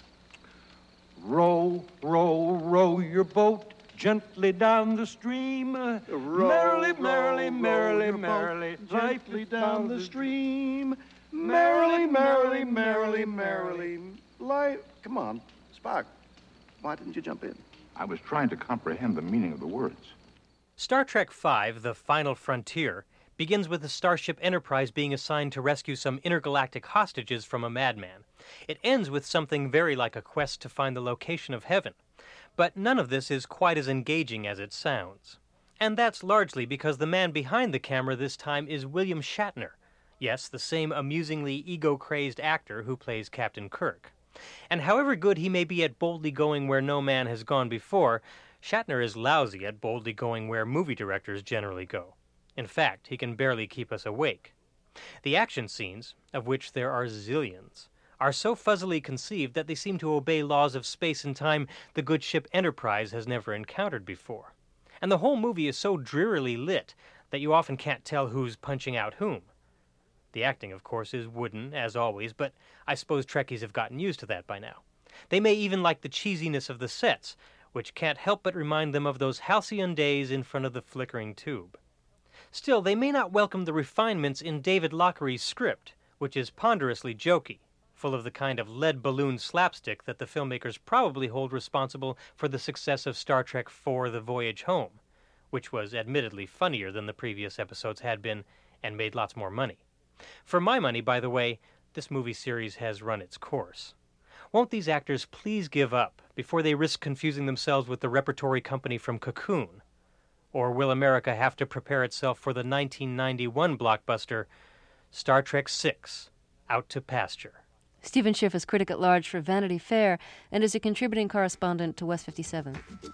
Row, row, row your boat gently down the stream. Row, merrily, row, merrily, row merrily, your boat merrily, gently down the stream. Merrily, merrily, merrily, merrily. Life. Come on, Spock. Why didn't you jump in? I was trying to comprehend the meaning of the words. Star Trek five, The Final Frontier, begins with the Starship Enterprise being assigned to rescue some intergalactic hostages from a madman. It ends with something very like a quest to find the location of heaven. But none of this is quite as engaging as it sounds. And that's largely because the man behind the camera this time is William Shatner. Yes, the same amusingly ego-crazed actor who plays Captain Kirk. And however good he may be at boldly going where no man has gone before, Shatner is lousy at boldly going where movie directors generally go. In fact, he can barely keep us awake. The action scenes, of which there are zillions, are so fuzzily conceived that they seem to obey laws of space and time the good ship Enterprise has never encountered before. And the whole movie is so drearily lit that you often can't tell who's punching out whom. The acting, of course, is wooden, as always, but I suppose Trekkies have gotten used to that by now. They may even like the cheesiness of the sets, which can't help but remind them of those halcyon days in front of the flickering tube. Still, they may not welcome the refinements in David Lochry's script, which is ponderously jokey, full of the kind of lead balloon slapstick that the filmmakers probably hold responsible for the success of Star Trek four, The Voyage Home, which was admittedly funnier than the previous episodes had been and made lots more money. For my money, by the way, this movie series has run its course. Won't these actors please give up before they risk confusing themselves with the repertory company from Cocoon? Or will America have to prepare itself for the nineteen ninety-one blockbuster Star Trek six, Out to Pasture? Stephen Schiff is critic at large for Vanity Fair and is a contributing correspondent to West fifty-seven.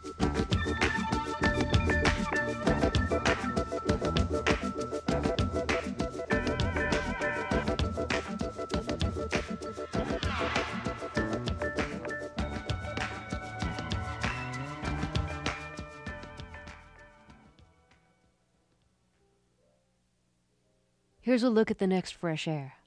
Here's a look at the next Fresh Air.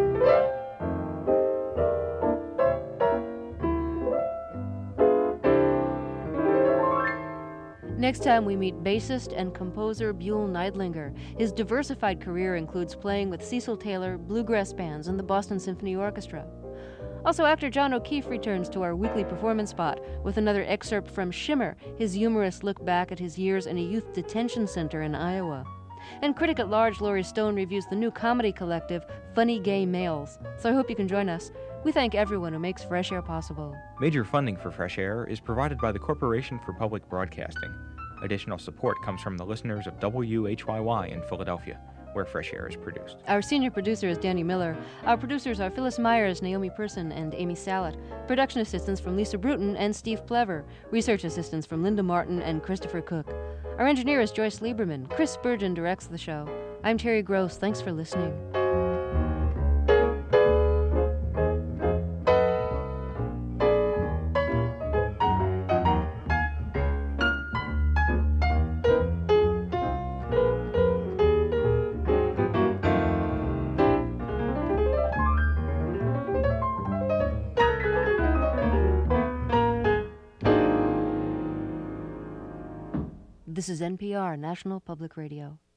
Next time we meet bassist and composer Buell Neidlinger. His diversified career includes playing with Cecil Taylor, bluegrass bands, and the Boston Symphony Orchestra. Also, actor John O'Keefe returns to our weekly performance spot with another excerpt from Shimmer, his humorous look back at his years in a youth detention center in Iowa. And critic at large Laurie Stone reviews the new comedy collective Funny Gay Males. So I hope you can join us. We thank everyone who makes Fresh Air possible. Major funding for Fresh Air is provided by the Corporation for Public Broadcasting. Additional support comes from the listeners of W H Y Y in Philadelphia, where Fresh Air is produced. Our senior producer is Danny Miller. Our producers are Phyllis Myers, Naomi Person, and Amy Salet. Production assistants from Lisa Bruton and Steve Plever. Research assistants from Linda Martin and Christopher Cook. Our engineer is Joyce Lieberman. Chris Spurgeon directs the show. I'm Terry Gross. Thanks for listening. This is N P R, National Public Radio.